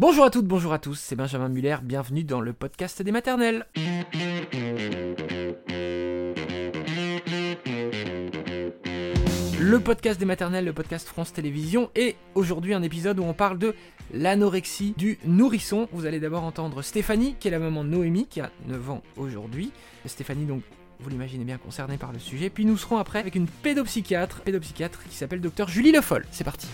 Bonjour à toutes, bonjour à tous, c'est Benjamin Muller, bienvenue dans le podcast des maternelles. Le podcast des maternelles, le podcast France Télévisions, et aujourd'hui un épisode où on parle de l'anorexie du nourrisson. Vous allez d'abord entendre Stéphanie, qui est la maman de Noémie, qui a 9 ans aujourd'hui. Stéphanie, donc, vous l'imaginez bien, concernée par le sujet. Puis nous serons après avec une pédopsychiatre qui s'appelle Dr Julie Le Foll. C'est parti.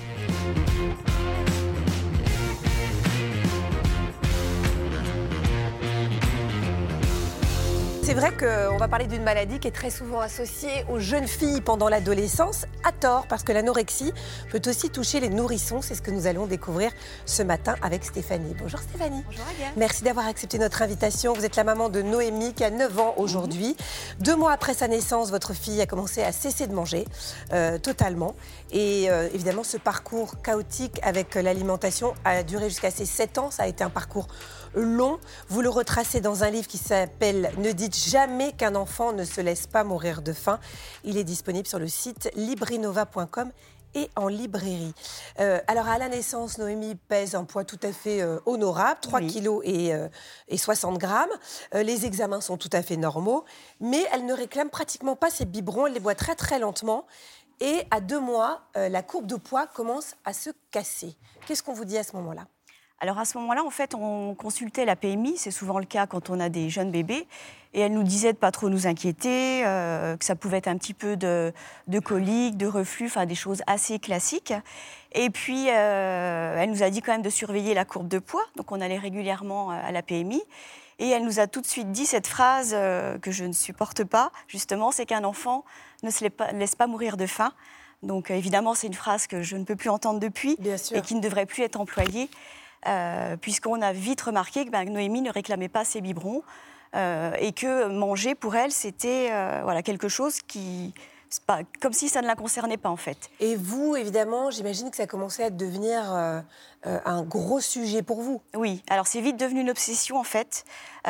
C'est vrai qu'on va parler d'une maladie qui est très souvent associée aux jeunes filles pendant l'adolescence, à tort, parce que l'anorexie peut aussi toucher les nourrissons. C'est ce que nous allons découvrir ce matin avec Stéphanie. Bonjour Stéphanie. Bonjour Agathe. Merci d'avoir accepté notre invitation. Vous êtes la maman de Noémie qui a 9 ans aujourd'hui. 2 mois après sa naissance, votre fille a commencé à cesser de manger totalement. Et évidemment, ce parcours chaotique avec l'alimentation a duré jusqu'à ses 7 ans. Ça a été un parcours long. Vous le retracez dans un livre qui s'appelle « Ne dites jamais qu'un enfant ne se laisse pas mourir de faim ». Il est disponible sur le site librinova.com et en librairie. Alors, à la naissance, Noémie pèse un poids tout à fait honorable, 3 kilos et 60 grammes. Les examens sont tout à fait normaux, mais elle ne réclame pratiquement pas ses biberons. Elle les boit très, très lentement. Et à 2 mois, la courbe de poids commence à se casser. Qu'est-ce qu'on vous dit à ce moment-là ? Alors à ce moment-là, en fait, on consultait la PMI, c'est souvent le cas quand on a des jeunes bébés, et elle nous disait de pas trop nous inquiéter, que ça pouvait être un petit peu de colique, de reflux, enfin des choses assez classiques. Et puis, elle nous a dit quand même de surveiller la courbe de poids, donc on allait régulièrement à la PMI. Et elle nous a tout de suite dit cette phrase que je ne supporte pas, justement, c'est qu'un enfant ne se laisse pas mourir de faim. Donc évidemment, c'est une phrase que je ne peux plus entendre depuis et qui ne devrait plus être employée. Puisqu'on a vite remarqué que Noémie ne réclamait pas ses biberons et que manger pour elle c'était quelque chose qui c'est pas comme si ça ne la concernait pas en fait. Et vous, évidemment, j'imagine que ça commençait à devenir un gros sujet pour vous. Oui, alors c'est vite devenu une obsession en fait,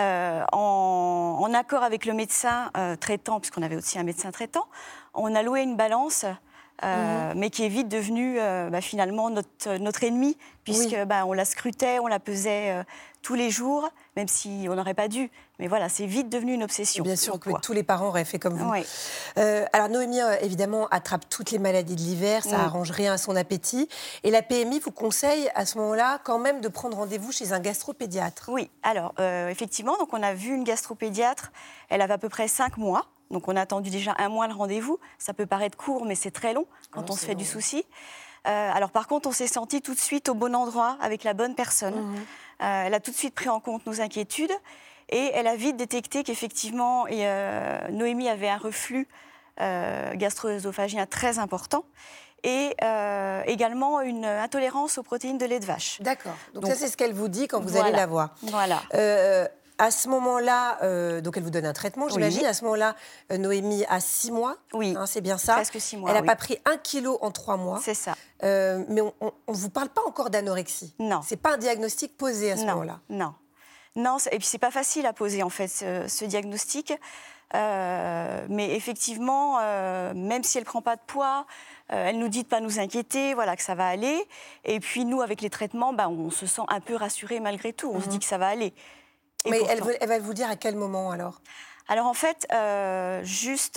en accord avec le médecin traitant, puisqu'on avait aussi un médecin traitant, on a loué une balance. Mais qui est vite devenue finalement notre ennemi, puisque on la scrutait, on la pesait tous les jours, même si on n'aurait pas dû. Mais voilà, c'est vite devenu une obsession. Bien sûr que tous les parents auraient fait comme vous. Oui. Alors Noémie, évidemment, attrape toutes les maladies de l'hiver, ça arrange rien à son appétit. Et la PMI vous conseille à ce moment-là quand même de prendre rendez-vous chez un gastropédiatre. Oui, alors effectivement, donc on a vu une gastropédiatre, elle avait à peu près 5 mois. Donc on a attendu déjà 1 mois le rendez-vous. Ça peut paraître court, mais c'est très long quand on se fait du souci. Alors par contre, on s'est senti tout de suite au bon endroit, avec la bonne personne. Elle a tout de suite pris en compte nos inquiétudes et elle a vite détecté qu'effectivement, Noémie avait un reflux gastro-œsophagien très important et également une intolérance aux protéines de lait de vache. D'accord. Donc ça, c'est ce qu'elle vous dit quand vous allez la voir. Voilà. À ce moment-là, donc elle vous donne un traitement, j'imagine. Oui. À ce moment-là, Noémie a 6 mois. Oui, c'est bien ça. Presque 6 mois. Elle n'a pas pris 1 kilo en 3 mois. C'est ça. Mais on ne vous parle pas encore d'anorexie. Non. Ce n'est pas un diagnostic posé à ce moment-là. Non. Et puis c'est pas facile à poser en fait ce diagnostic. Mais effectivement, même si elle prend pas de poids, elle nous dit de pas nous inquiéter, que ça va aller. Et puis nous, avec les traitements, on se sent un peu rassurés malgré tout. On se dit que ça va aller. Et mais elle va vous dire à quel moment alors ? Alors en fait, juste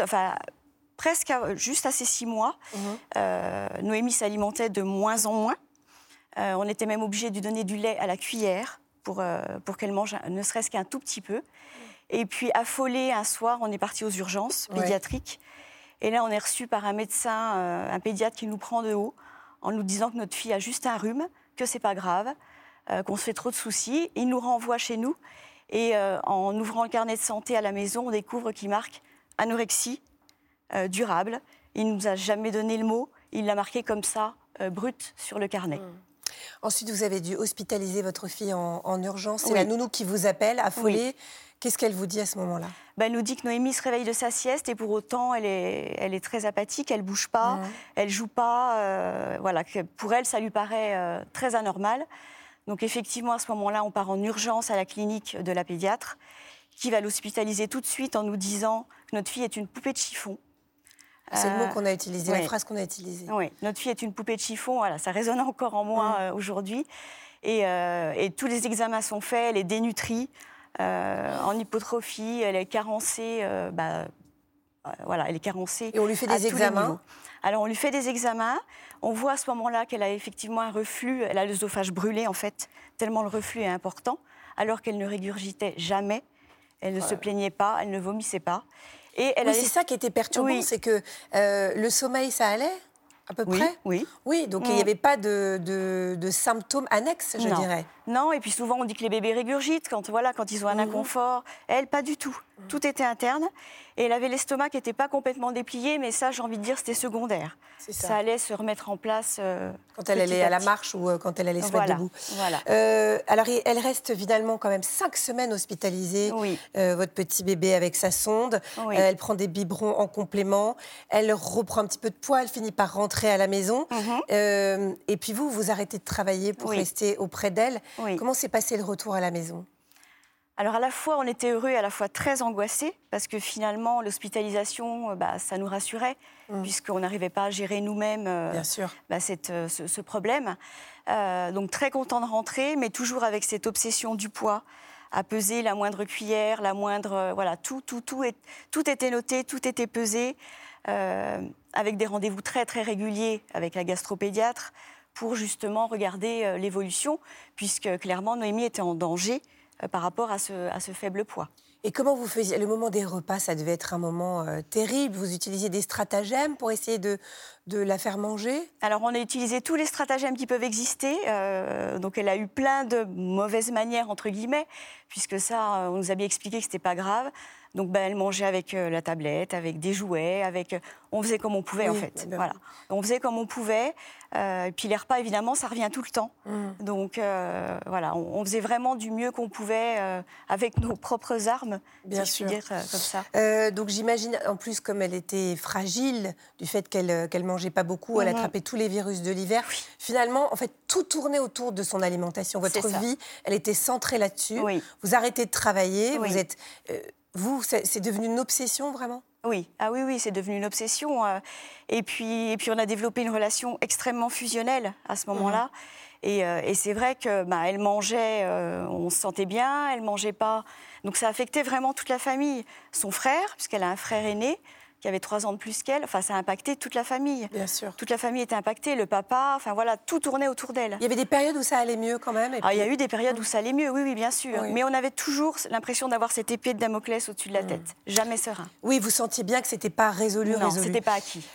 à ces 6 mois, Noémie s'alimentait de moins en moins. On était même obligé de lui donner du lait à la cuillère pour qu'elle mange ne serait-ce qu'un tout petit peu. Et puis affolée un soir, on est parti aux urgences pédiatriques. Et là, on est reçu par un médecin, un pédiatre qui nous prend de haut en nous disant que notre fille a juste un rhume, que c'est pas grave, qu'on se fait trop de soucis. Il nous renvoie chez nous. Et en ouvrant le carnet de santé à la maison, on découvre qu'il marque anorexie durable. Il ne nous a jamais donné le mot, il l'a marqué comme ça, brut, sur le carnet. Ensuite, vous avez dû hospitaliser votre fille en urgence. C'est la nounou qui vous appelle, affolée. Oui. Qu'est-ce qu'elle vous dit à ce moment-là ? Elle nous dit que Noémie se réveille de sa sieste et pour autant, elle est très apathique, elle ne bouge pas, elle ne joue pas. Que pour elle, ça lui paraît très anormal. Donc effectivement, à ce moment-là, on part en urgence à la clinique de la pédiatre qui va l'hospitaliser tout de suite en nous disant que notre fille est une poupée de chiffon. C'est le mot qu'on a utilisé, la phrase qu'on a utilisée. Oui, notre fille est une poupée de chiffon, ça résonne encore en moi aujourd'hui. Et tous les examens sont faits, elle est dénutrie, en hypotrophie, elle est carencée, voilà, elle est carencée. Et on lui fait à des tous les examens niveaux. Alors on lui fait des examens, on voit à ce moment-là qu'elle a effectivement un reflux, elle a l'œsophage brûlé en fait, tellement le reflux est important, alors qu'elle ne régurgitait jamais, elle ne se plaignait pas, elle ne vomissait pas. Et elle Oui, a c'est ça qui était perturbant, Oui. c'est que le sommeil, ça allait à peu près. Oui. Oui, donc il n'y avait pas de symptômes annexes, je Non. dirais. Non, et puis souvent on dit que les bébés régurgitent quand ils ont un inconfort. Elle, pas du tout. Tout était interne. Et elle avait l'estomac qui n'était pas complètement déplié, mais ça, j'ai envie de dire, c'était secondaire. C'est ça. Ça allait se remettre en place. Quand elle allait à la marche ou quand elle allait se mettre debout. Voilà. Alors, elle reste finalement quand même 5 semaines hospitalisée, Oui. votre petit bébé avec sa sonde. Oui. Elle prend des biberons en complément. Elle reprend un petit peu de poids. Elle finit par rentrer à la maison. Et puis vous arrêtez de travailler pour rester auprès d'elle. Oui. Comment s'est passé le retour à la maison ? Alors à la fois, on était heureux et à la fois très angoissés, parce que finalement, l'hospitalisation, ça nous rassurait, puisqu'on n'arrivait pas à gérer nous-mêmes Bien sûr. Ce problème. Donc très content de rentrer, mais toujours avec cette obsession du poids, à peser la moindre cuillère, la moindre... voilà, tout était noté, tout était pesé, avec des rendez-vous très très réguliers avec la gastropédiatre, pour justement regarder l'évolution, puisque clairement, Noémie était en danger par rapport à ce faible poids. Et comment vous faisiez ? Le moment des repas, ça devait être un moment terrible. Vous utilisiez des stratagèmes pour essayer de la faire manger ? Alors, on a utilisé tous les stratagèmes qui peuvent exister. Donc, elle a eu plein de mauvaises manières, entre guillemets, puisque ça, on nous a bien expliqué que ce n'était pas grave. Donc, elle mangeait avec la tablette, avec des jouets, on faisait comme on pouvait, en fait. Voilà. On faisait comme on pouvait. Et puis, les repas, évidemment, ça revient tout le temps. Donc, voilà, on faisait vraiment du mieux qu'on pouvait avec nos propres armes, Bien si sûr. je puis dire comme ça. Donc j'imagine, en plus, comme elle était fragile, du fait qu'elle mangeait pas beaucoup, elle attrapait tous les virus de l'hiver. Finalement, en fait, tout tournait autour de son alimentation. Votre vie, elle était centrée là-dessus. Oui. Vous arrêtez de travailler, Oui. vous êtes... c'est devenu une obsession, vraiment ? Oui, oui, c'est devenu une obsession. Et puis, on a développé une relation extrêmement fusionnelle à ce moment-là. Et c'est vrai que elle mangeait, on se sentait bien, elle mangeait pas. Donc ça affectait vraiment toute la famille. Son frère, puisqu'elle a un frère aîné, qui avait 3 ans de plus qu'elle, ça a impacté toute la famille. Bien sûr. Toute la famille était impactée, le papa, tout tournait autour d'elle. Il y avait des périodes où ça allait mieux quand même Il y a eu des périodes où ça allait mieux, oui, bien sûr. Oui. Mais on avait toujours l'impression d'avoir cette épée de Damoclès au-dessus de la tête. Jamais serein. Oui, vous sentiez bien que c'était pas résolu. Non, c'était pas acquis.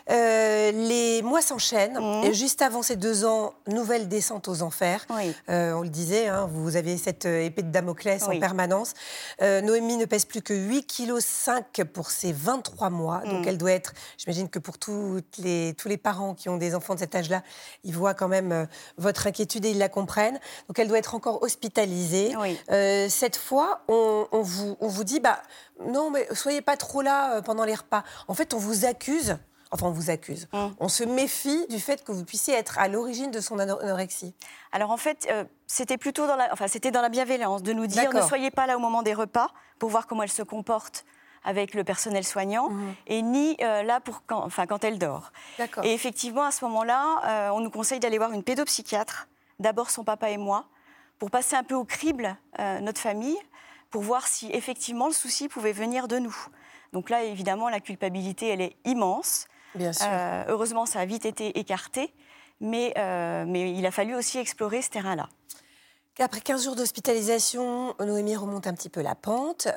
Les mois s'enchaînent. Et juste avant ces 2 ans, nouvelle descente aux enfers. Oui. On le disait, vous avez cette épée de Damoclès en permanence. Noémie ne pèse plus que 8,5 kg pour ses 23 mois. Donc elle doit être... J'imagine que pour tous les parents qui ont des enfants de cet âge-là, ils voient quand même votre inquiétude et ils la comprennent. Donc elle doit être encore hospitalisée. Oui. Cette fois, on vous dit, non, mais soyez pas trop là pendant les repas. En fait, on vous accuse. Enfin, on vous accuse. On se méfie du fait que vous puissiez être à l'origine de son anorexie. Alors en fait, c'était plutôt dans la bienveillance de nous dire ne soyez pas là au moment des repas pour voir comment elle se comporte avec le personnel soignant, et ni là quand elle dort. D'accord. Et effectivement, à ce moment-là, on nous conseille d'aller voir une pédopsychiatre, d'abord son papa et moi, pour passer un peu au crible notre famille, pour voir si effectivement le souci pouvait venir de nous. Donc là, évidemment, la culpabilité, elle est immense. Bien sûr. Heureusement, ça a vite été écarté, mais il a fallu aussi explorer ce terrain-là. Après 15 jours d'hospitalisation, Noémie remonte un petit peu la pente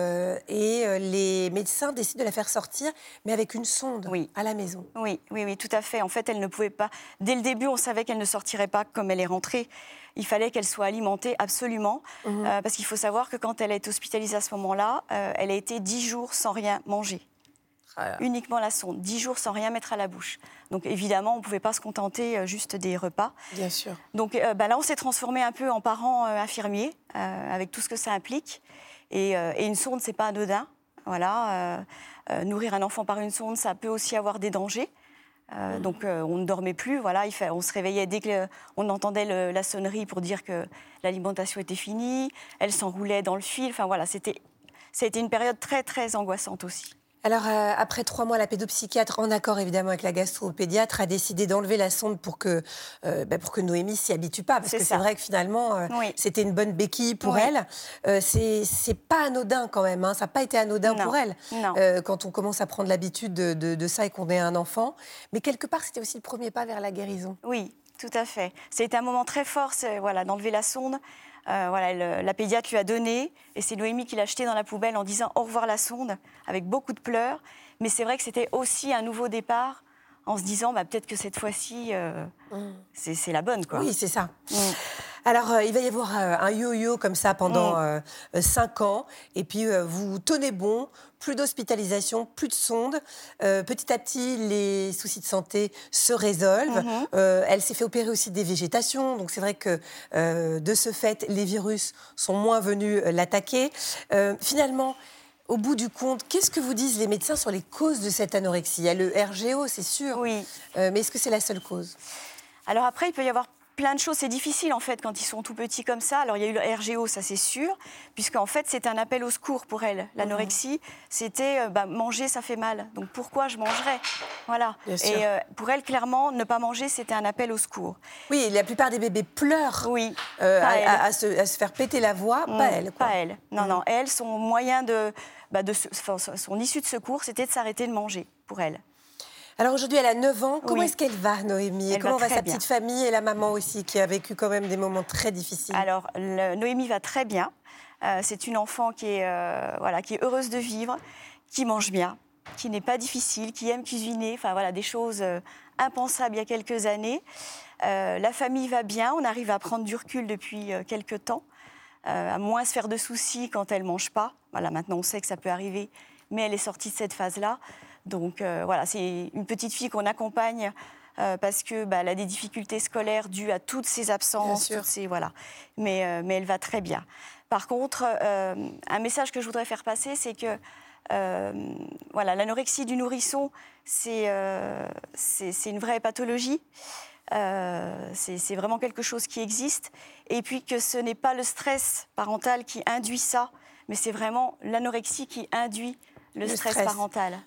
et les médecins décident de la faire sortir, mais avec une sonde à la maison. Oui, tout à fait. En fait, elle ne pouvait pas... Dès le début, on savait qu'elle ne sortirait pas comme elle est rentrée. Il fallait qu'elle soit alimentée absolument, parce qu'il faut savoir que quand elle a été hospitalisée à ce moment-là, elle a été 10 jours sans rien manger. Uniquement la sonde, 10 jours sans rien mettre à la bouche. Donc évidemment, on ne pouvait pas se contenter juste des repas. Bien sûr. Donc là, on s'est transformé un peu en parents infirmiers, avec tout ce que ça implique. Et une sonde, ce n'est pas anodin. Voilà, nourrir un enfant par une sonde, ça peut aussi avoir des dangers. Donc on ne dormait plus, on se réveillait dès qu'on entendait la sonnerie pour dire que l'alimentation était finie. Elle s'enroulait dans le fil. Ça a été une période très, très angoissante aussi. Alors, après 3 mois, la pédopsychiatre, en accord évidemment avec la gastropédiatre, a décidé d'enlever la sonde pour que Noémie s'y habitue pas. Parce que c'est vrai que finalement, c'était une bonne béquille pour elle. C'est pas anodin quand même, hein. Ça n'a pas été anodin pour elle. Quand on commence à prendre l'habitude de ça et qu'on est un enfant. Mais quelque part, c'était aussi le premier pas vers la guérison. Oui, tout à fait. C'était un moment très fort, d'enlever la sonde. La pédiatre lui a donné, et c'est Noémie qui l'a jetée dans la poubelle en disant au revoir la sonde, avec beaucoup de pleurs. Mais c'est vrai que c'était aussi un nouveau départ, en se disant peut-être que cette fois-ci, c'est la bonne, quoi. Oui, c'est ça. Alors, il va y avoir un yo-yo comme ça pendant 5 ans. Et puis, vous tenez bon, plus d'hospitalisation, plus de sondes. Petit à petit, les soucis de santé se résolvent. Elle s'est fait opérer aussi des végétations. Donc, c'est vrai que, de ce fait, les virus sont moins venus l'attaquer. Finalement, au bout du compte, qu'est-ce que vous disent les médecins sur les causes de cette anorexie ? Il y a le RGO, c'est sûr. Oui. Mais est-ce que c'est la seule cause ? Alors après, il peut y avoir plein de choses. C'est difficile, en fait, quand ils sont tout petits comme ça. Alors, il y a eu le RGO, ça c'est sûr, puisqu'en fait, c'est un appel au secours pour elle. L'anorexie, c'était manger, ça fait mal. Donc, pourquoi je mangerais ? Voilà. Et pour elle, clairement, ne pas manger, c'était un appel au secours. Oui, la plupart des bébés pleurent à se faire péter la voix, pas elle. Pas elle. Non. Elle, son moyen son issue de secours, c'était de s'arrêter de manger, pour elle. Alors aujourd'hui, elle a 9 ans. Comment est-ce qu'elle va, Noémie ? Et comment va sa petite famille et la maman aussi, qui a vécu quand même des moments très difficiles ? Alors, Noémie va très bien. C'est une enfant qui est heureuse de vivre, qui mange bien, qui n'est pas difficile, qui aime cuisiner. Enfin, voilà, des choses impensables il y a quelques années. La famille va bien. On arrive à prendre du recul depuis quelques temps, à moins se faire de soucis quand elle ne mange pas. Voilà, maintenant, on sait que ça peut arriver, mais elle est sortie de cette phase-là. Donc c'est une petite fille qu'on accompagne parce que elle a des difficultés scolaires dues à toutes ses absences, mais elle va très bien. Par contre, un message que je voudrais faire passer, c'est que l'anorexie du nourrisson, c'est une vraie pathologie. C'est vraiment quelque chose qui existe, et puis que ce n'est pas le stress parental qui induit ça, mais c'est vraiment l'anorexie qui induit le stress parental.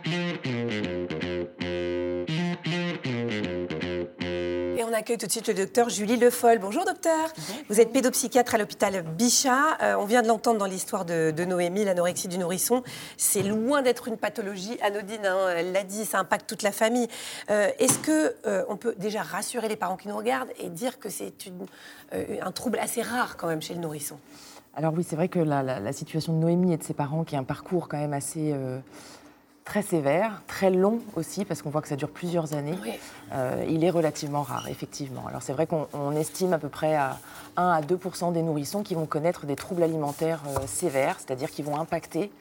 Et on accueille tout de suite le docteur Julie Le Foll. Bonjour docteur. Vous êtes pédopsychiatre à l'hôpital Bichat. On vient de l'entendre dans l'histoire de Noémie, l'anorexie du nourrisson. C'est loin d'être une pathologie anodine, hein. Elle l'a dit, ça impacte toute la famille. Est-ce qu'on peut déjà rassurer les parents qui nous regardent et dire que c'est un trouble assez rare quand même chez le nourrisson ? Alors oui, c'est vrai que la situation de Noémie et de ses parents, qui est un parcours quand même assez très sévère, très long aussi, parce qu'on voit que ça dure plusieurs années, il est relativement rare, effectivement. Alors c'est vrai qu'on estime à peu près à 1 à 2% des nourrissons qui vont connaître des troubles alimentaires sévères, c'est-à-dire qui vont impacter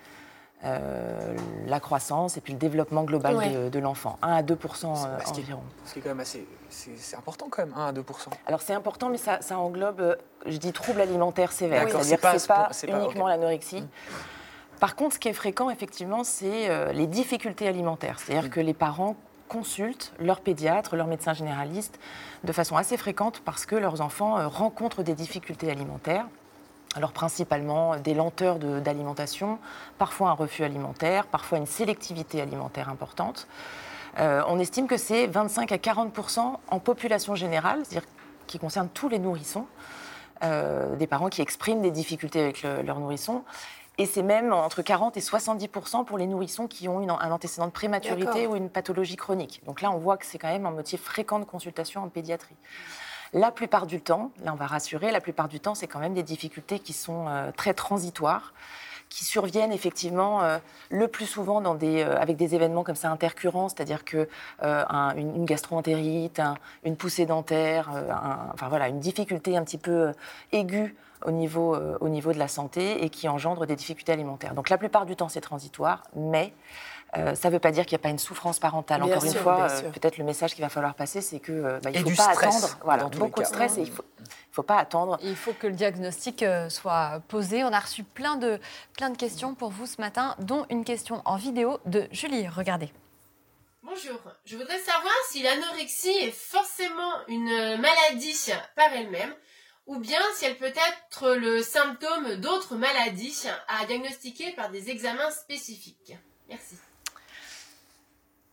la croissance et puis le développement global de l'enfant. 1 à 2% environ. Ce qui est quand même assez... C'est important quand même, 1 à 2%. Alors c'est important, mais ça englobe, je dis troubles alimentaires sévères. D'accord, c'est-à-dire que c'est pas uniquement l'anorexie. Par contre, ce qui est fréquent, effectivement, c'est les difficultés alimentaires. C'est-à-dire que les parents consultent leur pédiatre, leur médecin généraliste de façon assez fréquente parce que leurs enfants rencontrent des difficultés alimentaires. Alors principalement des lenteurs d'alimentation, parfois un refus alimentaire, parfois une sélectivité alimentaire importante. On estime que c'est 25 à 40% en population générale, c'est-à-dire qui concerne tous les nourrissons, des parents qui expriment des difficultés avec leurs nourrissons. Et c'est même entre 40 et 70% pour les nourrissons qui ont un antécédent de prématurité ou une pathologie chronique. Donc là, on voit que c'est quand même un motif fréquent de consultation en pédiatrie. La plupart du temps, là on va rassurer, la plupart du temps, c'est quand même des difficultés qui sont très transitoires, qui surviennent effectivement le plus souvent avec des événements comme ça intercurrents, c'est-à-dire une gastro-entérite, une poussée dentaire, une difficulté un petit peu aiguë au niveau de la santé et qui engendre des difficultés alimentaires. Donc la plupart du temps, c'est transitoire, mais ça ne veut pas dire qu'il n'y a pas une souffrance parentale. Encore une fois, peut-être le message qu'il va falloir passer, c'est qu'il ne faut pas attendre. Voilà, beaucoup de stress et il ne faut pas attendre. Il faut que le diagnostic soit posé. On a reçu plein de questions pour vous ce matin, dont une question en vidéo de Julie. Regardez. Bonjour, je voudrais savoir si l'anorexie est forcément une maladie par elle-même ou bien si elle peut être le symptôme d'autres maladies à diagnostiquer par des examens spécifiques. Merci.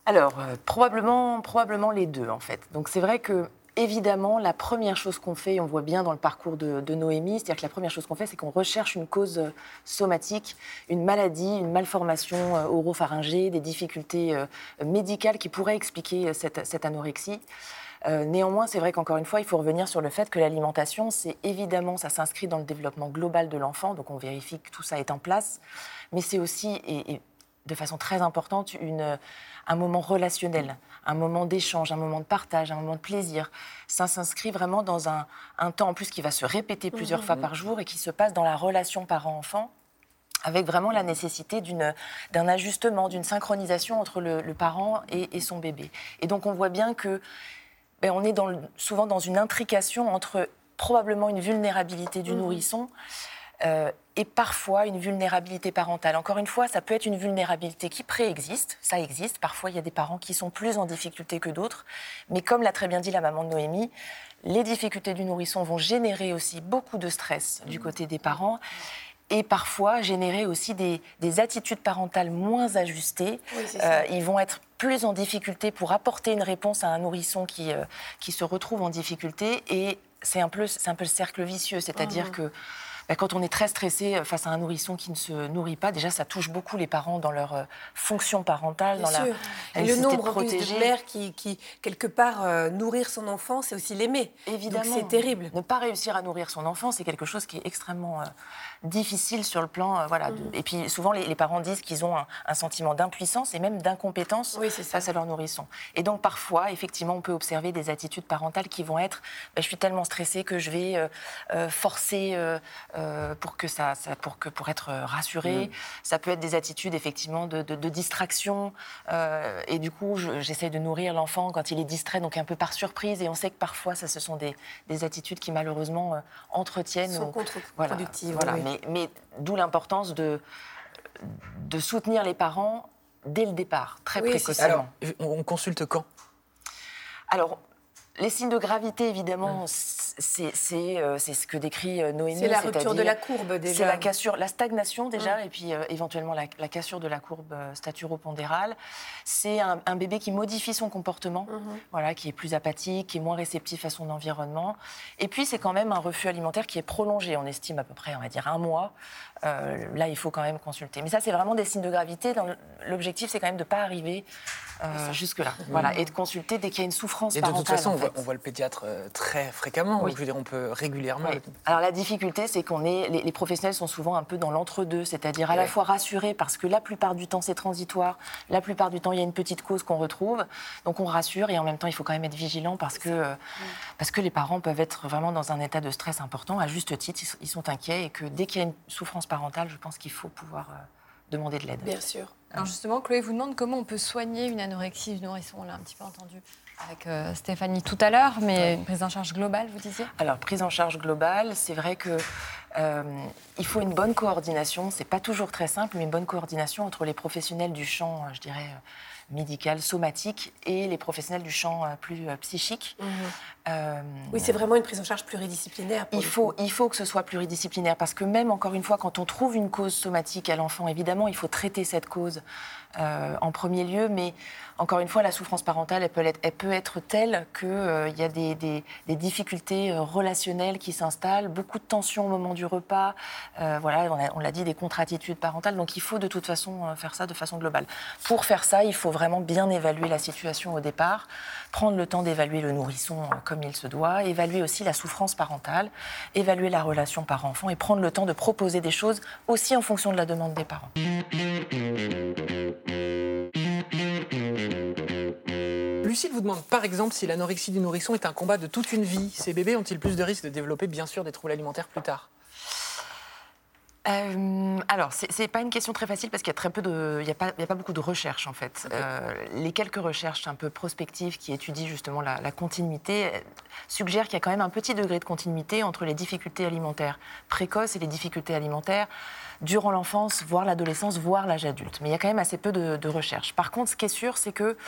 Alors, probablement les deux, en fait. Donc, c'est vrai que, évidemment, la première chose qu'on fait, on voit bien dans le parcours de Noémie, c'est-à-dire que la première chose qu'on fait, c'est qu'on recherche une cause somatique, une maladie, une malformation oropharyngée, des difficultés médicales qui pourraient expliquer cette anorexie. Néanmoins, c'est vrai qu'encore une fois, il faut revenir sur le fait que l'alimentation, c'est évidemment, ça s'inscrit dans le développement global de l'enfant, donc on vérifie que tout ça est en place, mais c'est aussi, et de façon très importante, un moment relationnel, un moment d'échange, un moment de partage, un moment de plaisir. Ça s'inscrit vraiment dans un temps en plus qui va se répéter plusieurs fois par jour et qui se passe dans la relation parent-enfant, avec vraiment la nécessité d'un ajustement, d'une synchronisation entre le parent et son bébé. Et donc on voit bien que on est souvent dans une intrication entre probablement une vulnérabilité du nourrisson et parfois une vulnérabilité parentale. Encore une fois, ça peut être une vulnérabilité qui préexiste, ça existe. Parfois, il y a des parents qui sont plus en difficulté que d'autres. Mais comme l'a très bien dit la maman de Noémie, les difficultés du nourrisson vont générer aussi beaucoup de stress du côté des parents et parfois générer aussi des attitudes parentales moins ajustées. Oui, ils vont être plus en difficulté pour apporter une réponse à un nourrisson qui se retrouve en difficulté. Et c'est un peu le cercle vicieux, c'est-à-dire que quand on est très stressé face à un nourrisson qui ne se nourrit pas, déjà ça touche beaucoup les parents dans leur fonction parentale, dans la et le nombre de protéger. de mères qui quelque part, nourrir son enfant, c'est aussi l'aimer. Évidemment. Donc c'est terrible. Ne pas réussir à nourrir son enfant, c'est quelque chose qui est extrêmement difficile sur le plan... Et puis souvent, les parents disent qu'ils ont un sentiment d'impuissance et même d'incompétence face à leur nourrisson. Et donc parfois, effectivement, on peut observer des attitudes parentales qui vont être je suis tellement stressée que je vais forcer... pour être rassurée. Ça peut être des attitudes effectivement de distraction et du coup j'essaie de nourrir l'enfant quand il est distrait, donc un peu par surprise, et on sait que parfois ce sont des attitudes qui malheureusement entretiennent. Sont contre-productives. Mais d'où l'importance de soutenir les parents dès le départ, très précocement. Alors, on consulte quand ? Alors, les signes de gravité, évidemment, c'est ce que décrit Noémie. C'est la rupture de la courbe, déjà. C'est la cassure, la stagnation, déjà, et puis éventuellement la cassure de la courbe staturo-pondérale. C'est un bébé qui modifie son comportement, qui est plus apathique, qui est moins réceptif à son environnement. Et puis, c'est quand même un refus alimentaire qui est prolongé. On estime à peu près, on va dire, 1 mois. Là, il faut quand même consulter. Mais ça, c'est vraiment des signes de gravité. L'objectif, c'est quand même de ne pas arriver jusque-là. Et de consulter dès qu'il y a une souffrance parentale. Et de toute façon, on voit le pédiatre très fréquemment. Oui. Je veux dire, on peut régulièrement... Oui. Alors, la difficulté, c'est les professionnels sont souvent un peu dans l'entre-deux, c'est-à-dire à la fois rassurés parce que la plupart du temps, c'est transitoire. La plupart du temps, il y a une petite cause qu'on retrouve. Donc, on rassure, et en même temps, il faut quand même être vigilant parce que les parents peuvent être vraiment dans un état de stress important. À juste titre, ils sont inquiets, et que dès qu'il y a une souffrance parentale, je pense qu'il faut pouvoir demander de l'aide. Bien sûr. Alors justement, Chloé vous demande comment on peut soigner une anorexie du nourrisson. On l'a un petit peu entendu avec Stéphanie tout à l'heure, mais une prise en charge globale, vous disiez ? Alors, prise en charge globale, c'est vrai que il faut une bonne coordination. C'est pas toujours très simple, mais une bonne coordination entre les professionnels du champ, je dirais, médical, somatique, et les professionnels du champ plus psychique. Oui, c'est vraiment une prise en charge pluridisciplinaire. Il faut que ce soit pluridisciplinaire, parce que même, encore une fois, quand on trouve une cause somatique à l'enfant, évidemment, il faut traiter cette cause en premier lieu, mais encore une fois, la souffrance parentale, elle peut être telle qu'il y a des difficultés relationnelles qui s'installent, beaucoup de tensions au moment du repas, on l'a dit, des contre-attitudes parentales, donc il faut de toute façon faire ça de façon globale. Pour faire ça, il faut vraiment bien évaluer la situation au départ, prendre le temps d'évaluer le nourrisson comme il se doit, évaluer aussi la souffrance parentale, évaluer la relation parent-enfant et prendre le temps de proposer des choses aussi en fonction de la demande des parents. Lucille vous demande par exemple si l'anorexie du nourrisson est un combat de toute une vie. Ces bébés ont-ils plus de risques de développer bien sûr des troubles alimentaires plus tard ? Alors, c'est pas une question très facile parce qu'il y a pas beaucoup de recherches en fait. Okay. Les quelques recherches un peu prospectives qui étudient justement la continuité suggèrent qu'il y a quand même un petit degré de continuité entre les difficultés alimentaires précoces et les difficultés alimentaires durant l'enfance, voire l'adolescence, voire l'âge adulte. Mais il y a quand même assez peu de recherches. Par contre, ce qui est sûr, c'est que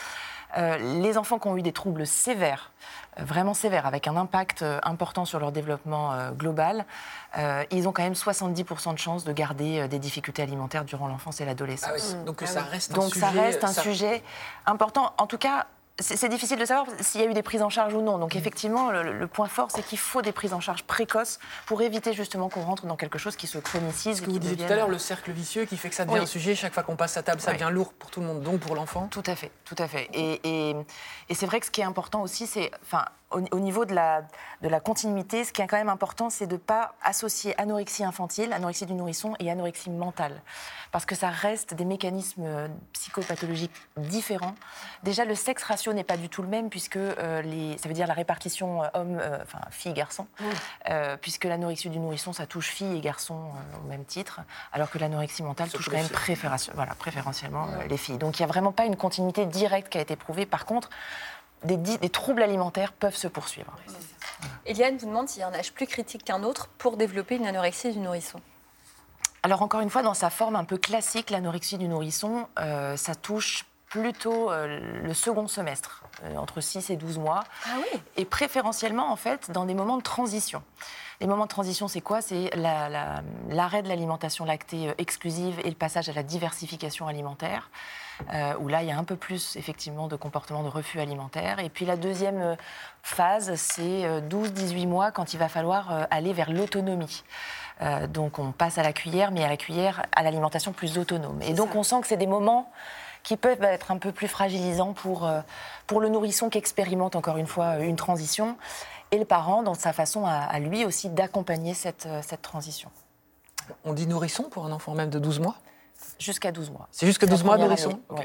Les enfants qui ont eu des troubles sévères, vraiment sévères, avec un impact important sur leur développement global, ils ont quand même 70% de chances de garder des difficultés alimentaires durant l'enfance et l'adolescence. Donc ça reste un sujet important. En tout cas, c'est difficile de savoir s'il y a eu des prises en charge ou non. Donc effectivement, le point fort, c'est qu'il faut des prises en charge précoces pour éviter justement qu'on rentre dans quelque chose qui se chronicise. Ce que vous disiez tout à l'heure, le cercle vicieux qui fait que ça devient un sujet, chaque fois qu'on passe à table, ça devient lourd pour tout le monde, donc pour l'enfant. Tout à fait, tout à fait. Et c'est vrai que ce qui est important aussi, c'est... Au niveau de la continuité, ce qui est quand même important, c'est de ne pas associer anorexie infantile, anorexie du nourrisson et anorexie mentale. Parce que ça reste des mécanismes psychopathologiques différents. Déjà, le sexe ratio n'est pas du tout le même, puisque ça veut dire la répartition fille-garçon, puisque l'anorexie du nourrisson, ça touche filles et garçons au même titre, alors que l'anorexie mentale touche quand même préférentiellement les filles. Donc il n'y a vraiment pas une continuité directe qui a été prouvée. Par contre, des troubles alimentaires peuvent se poursuivre. Eliane vous demande s'il y a un âge plus critique qu'un autre pour développer une anorexie du nourrisson. Alors encore une fois, dans sa forme un peu classique, l'anorexie du nourrisson, ça touche plutôt le second semestre, entre 6 et 12 mois, et préférentiellement en fait dans des moments de transition. Les moments de transition, c'est quoi ? C'est l'arrêt de l'alimentation lactée exclusive et le passage à la diversification alimentaire, où là, il y a un peu plus, effectivement, de comportements de refus alimentaire. Et puis la deuxième phase, c'est 12-18 mois, quand il va falloir aller vers l'autonomie. Donc on passe à la cuillère, mais à la cuillère, à l'alimentation plus autonome. Et donc on sent que c'est des moments qui peuvent être un peu plus fragilisants pour le nourrisson qui expérimente, encore une fois, une transition, et le parent dans sa façon à lui aussi d'accompagner cette transition. On dit nourrisson pour un enfant même de 12 mois ? Jusqu'à 12 mois. C'est jusqu'à 12 mois, nourrisson ? Oui.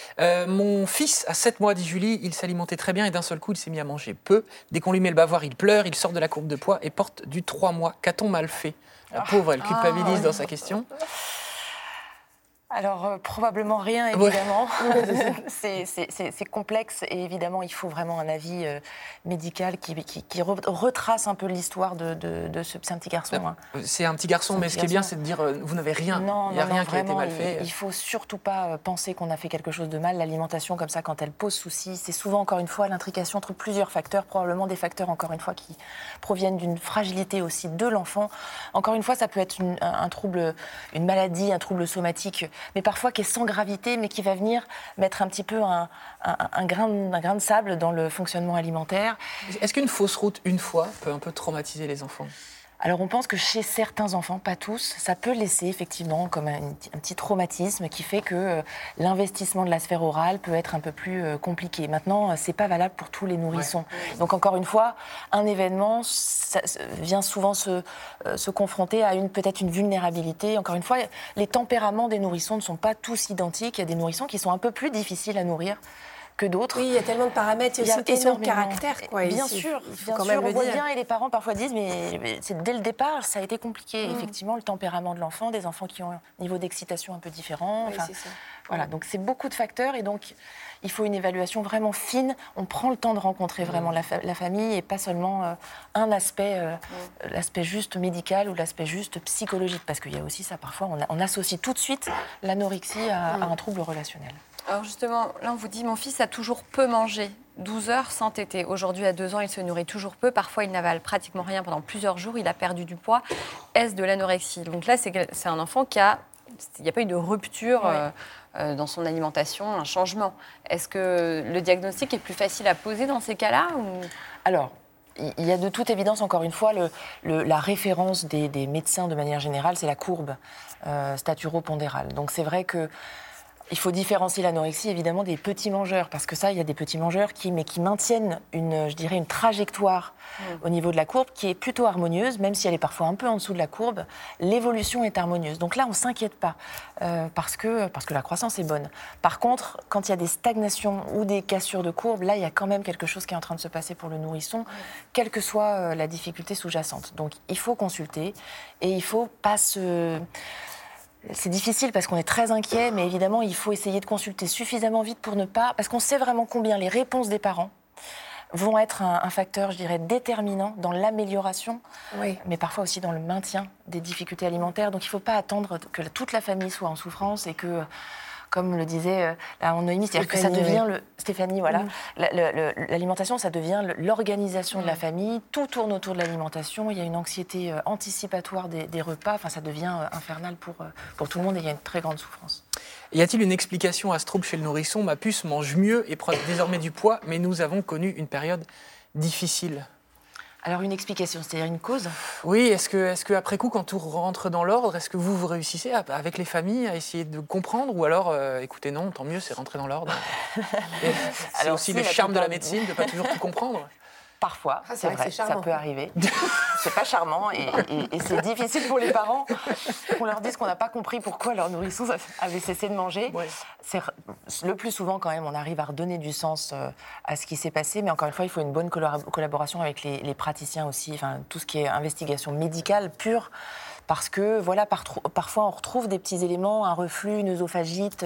Mon fils, à 7 mois, dit Julie, il s'alimentait très bien et d'un seul coup, il s'est mis à manger peu. Dès qu'on lui met le bavoir, il pleure, il sort de la courbe de poids et porte du 3 mois. Qu'a-t-on mal fait ? La pauvre, elle culpabilise dans sa question. Alors, probablement rien, évidemment. C'est complexe et évidemment, il faut vraiment un avis médical qui retrace un peu l'histoire de ce petit garçon. C'est un petit garçon, mais ce qui est bien, c'est de dire vous n'avez rien. Il n'y a rien qui a été mal fait. Il ne faut surtout pas penser qu'on a fait quelque chose de mal. L'alimentation, comme ça, quand elle pose souci, c'est souvent, encore une fois, l'intrication entre plusieurs facteurs, probablement des facteurs, encore une fois, qui proviennent d'une fragilité aussi de l'enfant. Encore une fois, ça peut être un trouble, une maladie, un trouble somatique, mais parfois qui est sans gravité, mais qui va venir mettre un petit peu un grain de sable dans le fonctionnement alimentaire. Est-ce qu'une fausse route, une fois, peut un peu traumatiser les enfants ? Alors on pense que chez certains enfants, pas tous, ça peut laisser effectivement comme un petit traumatisme qui fait que l'investissement de la sphère orale peut être un peu plus compliqué. Maintenant, c'est pas valable pour tous les nourrissons. Ouais. Donc encore une fois, un événement vient souvent se confronter à peut-être une vulnérabilité. Encore une fois, les tempéraments des nourrissons ne sont pas tous identiques. Il y a des nourrissons qui sont un peu plus difficiles à nourrir que d'autres. Oui, il y a tellement de paramètres, il y a aussi une question de caractère. Bien sûr, on revient et les parents parfois disent mais c'est dès le départ, ça a été compliqué. Effectivement, le tempérament de l'enfant, des enfants qui ont un niveau d'excitation un peu différent. Oui, c'est ça. Voilà, donc c'est beaucoup de facteurs et donc il faut une évaluation vraiment fine. On prend le temps de rencontrer vraiment la famille et pas seulement un aspect, l'aspect juste médical ou l'aspect juste psychologique. Parce qu'il y a aussi ça, parfois, on associe tout de suite l'anorexie à un trouble relationnel. Alors justement, là on vous dit, mon fils a toujours peu mangé, 12 heures sans téter. Aujourd'hui, à 2 ans, il se nourrit toujours peu. Parfois, il n'avale pratiquement rien pendant plusieurs jours. Il a perdu du poids. Est-ce de l'anorexie ? Donc là, c'est un enfant il n'y a pas eu de rupture dans son alimentation, un changement. Est-ce que le diagnostic est plus facile à poser dans ces cas-là ou... Alors, il y a de toute évidence, encore une fois, la référence des médecins de manière générale, c'est la courbe staturo-pondérale. Donc c'est vrai que il faut différencier l'anorexie, évidemment, des petits mangeurs. Parce que ça, il y a des petits mangeurs qui maintiennent une trajectoire au niveau de la courbe qui est plutôt harmonieuse, même si elle est parfois un peu en dessous de la courbe. L'évolution est harmonieuse. Donc là, on ne s'inquiète pas, parce que la croissance est bonne. Par contre, quand il y a des stagnations ou des cassures de courbe, là, il y a quand même quelque chose qui est en train de se passer pour le nourrisson, quelle que soit la difficulté sous-jacente. Donc, il faut consulter et il ne faut pas se... C'est difficile parce qu'on est très inquiet, mais évidemment, il faut essayer de consulter suffisamment vite pour ne pas... Parce qu'on sait vraiment combien les réponses des parents vont être un facteur, je dirais, déterminant dans l'amélioration, mais parfois aussi dans le maintien des difficultés alimentaires. Donc, il ne faut pas attendre que toute la famille soit en souffrance et que comme le disait en Noémie, c'est-à-dire que ça devient Stéphanie, voilà. L'alimentation, ça devient l'organisation de la famille. Tout tourne autour de l'alimentation. Il y a une anxiété anticipatoire des repas. Enfin, ça devient infernal pour tout le monde et il y a une très grande souffrance. Y a-t-il une explication à ce trouble chez le nourrisson? Ma puce mange mieux et prend désormais du poids, mais nous avons connu une période difficile. Alors une explication, c'est-à-dire une cause? Oui, est-ce que après coup, quand tout rentre dans l'ordre, est-ce que vous réussissez avec les familles à essayer de comprendre, ou alors, écoutez, non, tant mieux, c'est rentré dans l'ordre. C'est aussi le charme de la médecine de ne pas toujours tout comprendre. Parfois, c'est vrai, ça peut arriver. C'est pas charmant et c'est difficile pour les parents qu'on leur dise qu'on n'a pas compris pourquoi leur nourrisson avait cessé de manger. Ouais. Le plus souvent, quand même, on arrive à redonner du sens à ce qui s'est passé, mais encore une fois, il faut une bonne collaboration avec les praticiens aussi, enfin, tout ce qui est investigation médicale pure, parce que voilà, parfois on retrouve des petits éléments, un reflux, une œsophagite.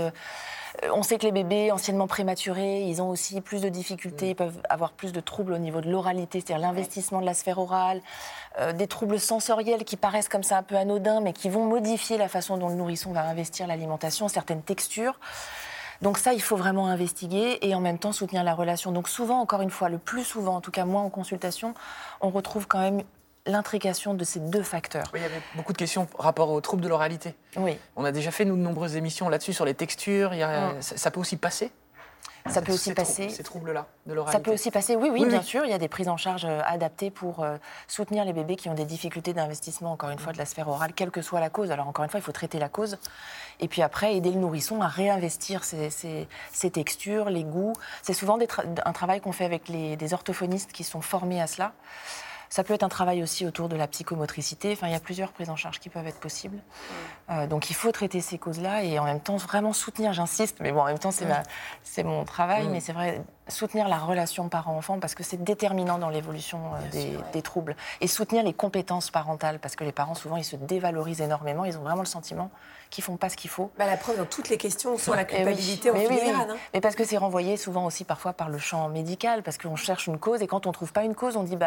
On sait que les bébés anciennement prématurés, ils ont aussi plus de difficultés, ils peuvent avoir plus de troubles au niveau de l'oralité, c'est-à-dire l'investissement de la sphère orale, des troubles sensoriels qui paraissent comme ça un peu anodins, mais qui vont modifier la façon dont le nourrisson va investir l'alimentation, certaines textures. Donc ça, il faut vraiment investiguer et en même temps soutenir la relation. Donc souvent, encore une fois, le plus souvent, en tout cas moi en consultation, on retrouve quand même l'intrication de ces deux facteurs. Oui, il y avait beaucoup de questions par rapport aux troubles de l'oralité. Oui. On a déjà fait, nous, de nombreuses émissions là-dessus, sur les textures. Ça peut aussi passer? Ça peut aussi passer. Ces troubles-là, de l'oralité. Ça peut aussi passer, oui, bien sûr. Il y a des prises en charge adaptées pour soutenir les bébés qui ont des difficultés d'investissement, encore une fois, de la sphère orale, quelle que soit la cause. Alors, encore une fois, il faut traiter la cause. Et puis après, aider le nourrisson à réinvestir ses textures, les goûts. C'est souvent un travail qu'on fait avec des orthophonistes qui sont formés à cela. Ça peut être un travail aussi autour de la psychomotricité. Enfin, il y a plusieurs prises en charge qui peuvent être possibles. Donc, il faut traiter ces causes-là et en même temps vraiment soutenir, j'insiste, mais bon, en même temps, c'est mon travail, mais c'est vrai, soutenir la relation parent-enfant parce que c'est déterminant dans l'évolution des troubles. Et soutenir les compétences parentales parce que les parents, souvent, ils se dévalorisent énormément. Ils ont vraiment le sentiment qu'ils ne font pas ce qu'il faut. La preuve, dans toutes les questions sur la culpabilité en filigrane. Oui. Mais parce que c'est renvoyé souvent aussi parfois par le champ médical, parce qu'on cherche une cause et quand on ne trouve pas une cause, on dit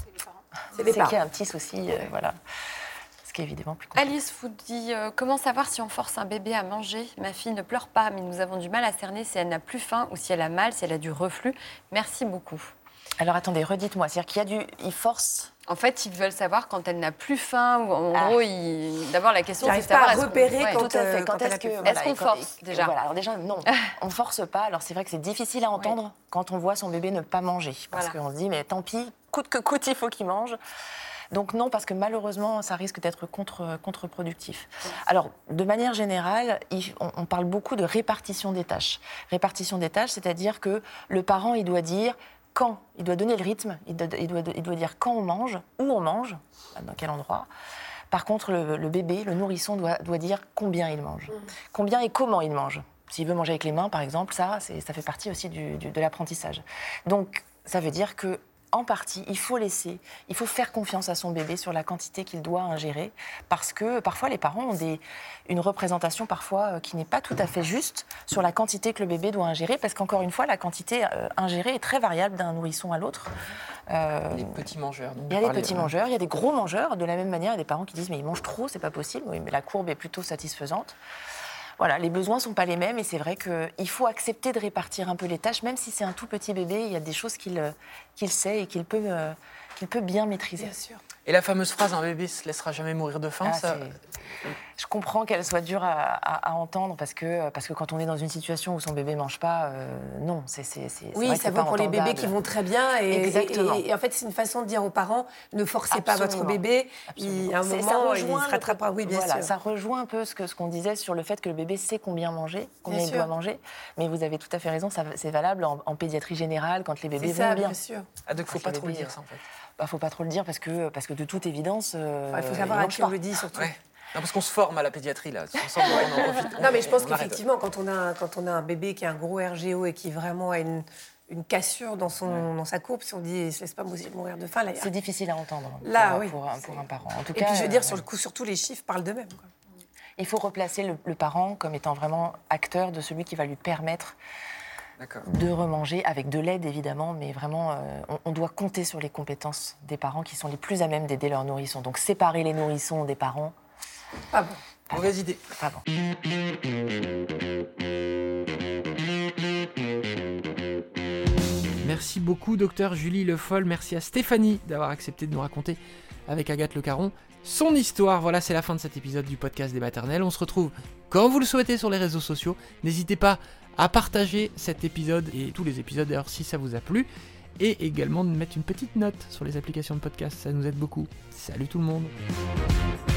c'est qu'il y a un petit souci, voilà. Ce qui est évidemment plus compliqué. Alice vous dit comment savoir si on force un bébé à manger? Ma fille ne pleure pas, mais nous avons du mal à cerner si elle n'a plus faim ou si elle a mal, si elle a du reflux. Merci beaucoup. Alors attendez, redites-moi, c'est-à-dire qu'il force. En fait, ils veulent savoir quand elle n'a plus faim. Ou en gros, d'abord la question c'est de savoir savoir repérer quand est-ce qu'on force déjà. Voilà, alors déjà non, on force pas. Alors c'est vrai que c'est difficile à entendre quand on voit son bébé ne pas manger, parce qu'on se dit mais tant pis, coûte que coûte, il faut qu'il mange. Donc non, parce que malheureusement, ça risque d'être contre-productif. Alors, de manière générale, on parle beaucoup de répartition des tâches. Répartition des tâches, c'est-à-dire que le parent, il doit dire quand, il doit donner le rythme, il doit dire quand on mange, où on mange, dans quel endroit. Par contre, le bébé, le nourrisson, doit dire combien il mange. Combien et comment il mange. S'il veut manger avec les mains, par exemple, ça fait partie aussi de l'apprentissage. Donc, ça veut dire que en partie, il faut faire confiance à son bébé sur la quantité qu'il doit ingérer, parce que parfois les parents ont une représentation parfois qui n'est pas tout à fait juste sur la quantité que le bébé doit ingérer, parce qu'encore une fois, la quantité ingérée est très variable d'un nourrisson à l'autre. Les petits mangeurs. Il y a des petits mangeurs, il y a des gros mangeurs. De la même manière, il y a des parents qui disent mais il mange trop, c'est pas possible. Oui, mais la courbe est plutôt satisfaisante. Voilà, les besoins ne sont pas les mêmes et c'est vrai qu'il faut accepter de répartir un peu les tâches, même si c'est un tout petit bébé, il y a des choses qu'il sait et qu'il peut bien maîtriser. Bien sûr. Et la fameuse phrase « un bébé ne se laissera jamais mourir de faim », Je comprends qu'elle soit dure à entendre parce que quand on est dans une situation où son bébé ne mange pas, non, c'est oui, vrai ça vaut pour les bébés qui vont très bien. Et en fait, c'est une façon de dire aux parents, ne forcez pas votre bébé. À un moment, il se rattrapera. Oui, bien sûr. Ça rejoint un peu ce qu'on disait sur le fait que le bébé sait combien manger, combien il doit manger. Mais vous avez tout à fait raison, c'est valable en pédiatrie générale quand les bébés vont bien. Bien sûr. Donc, il ne faut pas trop le dire, ça, en fait. Faut pas trop le dire parce que de toute évidence. Il faut savoir à qui on le dit surtout. Ouais. Non, parce qu'on se forme à la pédiatrie là. On en profite. Non, mais je pense qu'effectivement, quand on a un bébé qui a un gros RGO et qui vraiment a une cassure dans sa courbe, si on dit il ne se laisse pas mourir de faim, là, c'est difficile à entendre pour un parent. En tout cas, puis je veux dire, sur le coup, surtout les chiffres parlent d'eux-mêmes. Il faut replacer le parent comme étant vraiment acteur de celui qui va lui permettre de remanger, avec de l'aide évidemment, mais vraiment, on doit compter sur les compétences des parents qui sont les plus à même d'aider leurs nourrissons. Donc séparer les nourrissons des parents, pas bon. Mauvaise idée. Pardon. Merci beaucoup, docteur Julie Le Foll. Merci à Stéphanie d'avoir accepté de nous raconter avec Agathe Le Caron son histoire. Voilà, c'est la fin de cet épisode du podcast des maternelles. On se retrouve quand vous le souhaitez sur les réseaux sociaux. N'hésitez pas à partager cet épisode et tous les épisodes d'ailleurs si ça vous a plu. Et également de mettre une petite note sur les applications de podcast, ça nous aide beaucoup. Salut tout le monde.